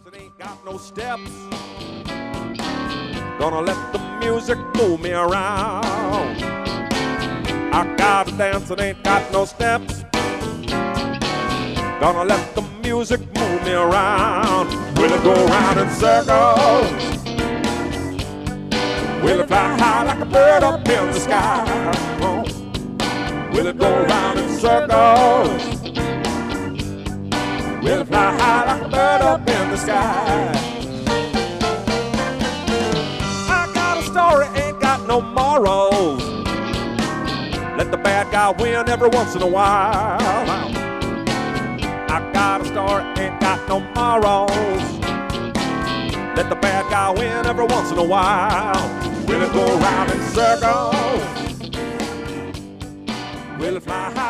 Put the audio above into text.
that ain't got no steps. Gonna let the music move me around. I got a dance that ain't got no steps. Gonna let the music move me around. Will it go round in circles? Will it fly high like a bird up in the sky? Will it go round in circles? Will it fly high like a bird up in the sky? I got a story, ain't got no morals. Let the bad guy win every once in a while. I got a story, ain't got no morals. Let the bad guy win every once in a while. Will it go round in circles? Will it fly high?